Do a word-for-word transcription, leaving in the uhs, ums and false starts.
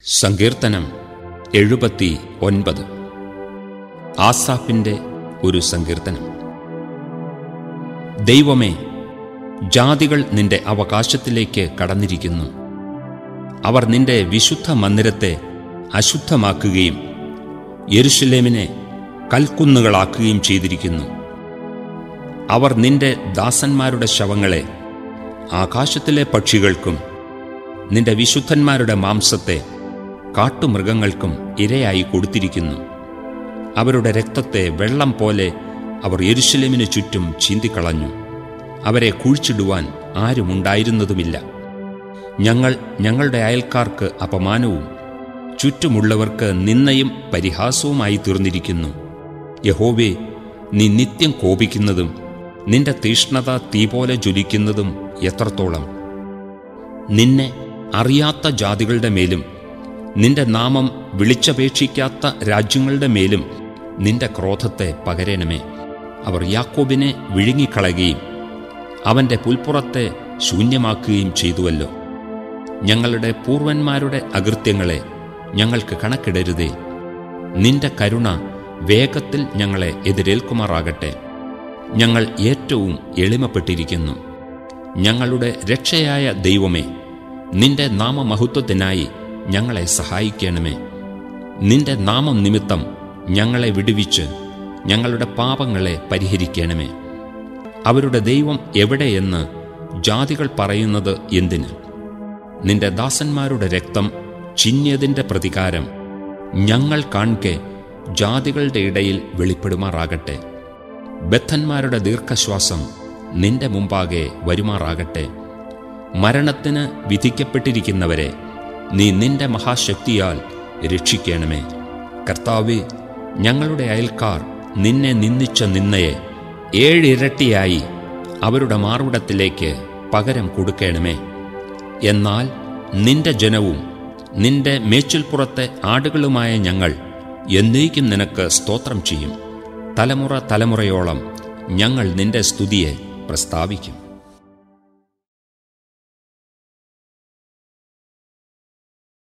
സങ്കീർത്തനം എഴുപത്തി ഒൻപത്. ആസാഫിൻ്റെ ഒരു സങ്കീർത്തനം. ദൈവമേ, ജാതികൾ നിന്റെ അവകാശത്തിലേക്ക് കടന്നിരിക്കുന്നു. അവർ നിന്റെ വിശുദ്ധ മന്ദിരത്തെ അശുദ്ധമാക്കുകയും യെരുശലേമിനെ കൽക്കുന്നുകളാക്കുകയും ചെയ്തിരിക്കുന്നു. അവർ നിന്റെ ദാസന്മാരുടെ ശവങ്ങളെ ആകാശത്തിലെ പക്ഷികൾക്കും നിന്റെ വിശുദ്ധന്മാരുടെ മാംസത്തെ കാട്ടുമൃഗങ്ങൾക്കും ഇരയായി കൊടുത്തിരിക്കുന്നു. അവരുടെ രക്തത്തെ വെള്ളം പോലെ അവർ യെരുശലേമിനു ചുറ്റും ചീന്തിക്കളഞ്ഞു. അവരെ കുഴിച്ചിടുവാൻ ആരുമുണ്ടായിരുന്നതുമില്ല. ഞങ്ങൾ ഞങ്ങളുടെ അയൽക്കാർക്ക് അപമാനവും ചുറ്റുമുള്ളവർക്ക് നിന്ദയും പരിഹാസവുമായി തീർന്നിരിക്കുന്നു. യഹോവേ, നീ നിത്യം കോപിക്കുന്നതും നിന്റെ തീഷ്ണത തീ പോലെ ജ്വലിക്കുന്നതും എത്രത്തോളം! നിന്നെ അറിയാത്ത ജാതികളുടെ മേലും നിന്റെ നാമം വിളിച്ചപേക്ഷിക്കാത്ത രാജ്യങ്ങളുടെ മേലും നിന്റെ ക്രോധത്തെ പകരണമേ. അവർ യാക്കോബിനെ വിഴുങ്ങിക്കളയുകയും അവൻ്റെ പുൽപ്പുറത്തെ ശൂന്യമാക്കുകയും ചെയ്തുവല്ലോ. ഞങ്ങളുടെ പൂർവന്മാരുടെ അകൃത്യങ്ങളെ ഞങ്ങൾക്ക് കണക്കിടരുതേ. നിന്റെ കരുണ വേഗത്തിൽ ഞങ്ങളെ എതിരേൽക്കുമാറാകട്ടെ. ഞങ്ങൾ ഏറ്റവും എളിമപ്പെട്ടിരിക്കുന്നു. ഞങ്ങളുടെ രക്ഷയായ ദൈവമേ, നിന്റെ നാമമഹത്വത്തിനായി ഞങ്ങളെ സഹായിക്കണമേ. നിന്റെ നാമം നിമിത്തം ഞങ്ങളെ വിടുവിച്ച് ഞങ്ങളുടെ പാപങ്ങളെ പരിഹരിക്കണമേ. അവരുടെ ദൈവം എവിടെയെന്ന് ജാതികൾ പറയുന്നത് എന്തിന്? നിന്റെ ദാസന്മാരുടെ രക്തം ചിന്യതിൻ്റെ പ്രതികാരം ഞങ്ങൾ കാൺകെ ജാതികളുടെ ഇടയിൽ വെളിപ്പെടുമാറാകട്ടെ. ബദ്ധന്മാരുടെ ദീർഘശ്വാസം നിന്റെ മുമ്പാകെ വരുമാറാകട്ടെ. മരണത്തിന് വിധിക്കപ്പെട്ടിരിക്കുന്നവരെ നീ നിന്റെ മഹാശക്തിയാൽ രക്ഷിക്കണമേ. കർത്താവേ, ഞങ്ങളുടെ അയൽക്കാർ നിന്നെ നിന്ദിച്ച നിന്നയെ ഏഴിരട്ടിയായി അവരുടെ മാർവിടത്തിലേക്ക് പകരം കൊടുക്കണമേ. എന്നാൽ നിന്റെ ജനവും നിന്റെ മേച്ചിൽപ്പുറത്തെ ആടുകളുമായ ഞങ്ങൾ എന്നേക്കും നിനക്ക് സ്തോത്രം ചെയ്യും. തലമുറ തലമുറയോളം ഞങ്ങൾ നിന്റെ സ്തുതിയെ പ്രസ്താവിക്കും.